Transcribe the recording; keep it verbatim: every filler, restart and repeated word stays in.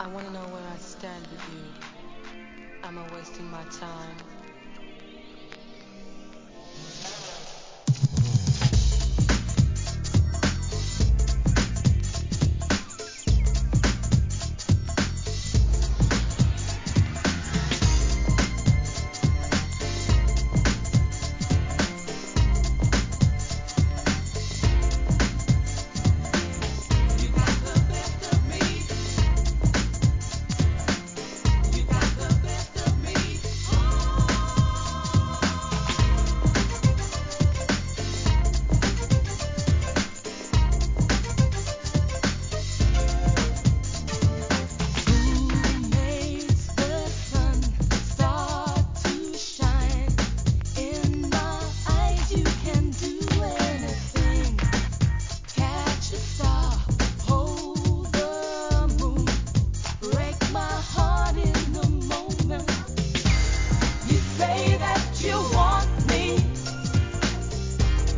I wanna know where I stand with you. Am I wasting my time?